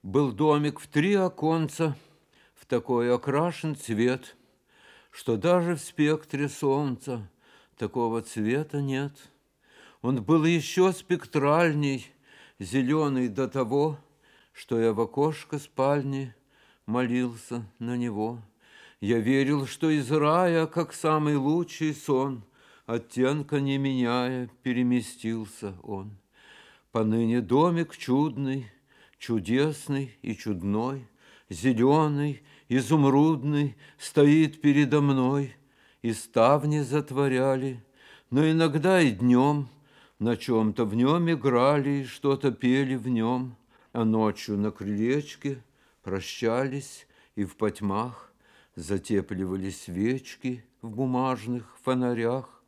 Был домик в 3 оконца, в такой окрашен цвет, что даже в спектре солнца такого цвета нет. Он был еще спектральней, зеленый до того, что я в окошко спальни молился на него. Я верил, что из рая, как самый лучший сон, оттенка не меняя, переместился он. Поныне домик чудный, чудесный и чудной, зеленый, изумрудный, стоит передо мной, и ставни затворяли, но иногда и днем на чем-то в нем играли и что-то пели в нем, а ночью на крылечке прощались и в потьмах затепливали свечки в бумажных фонарях.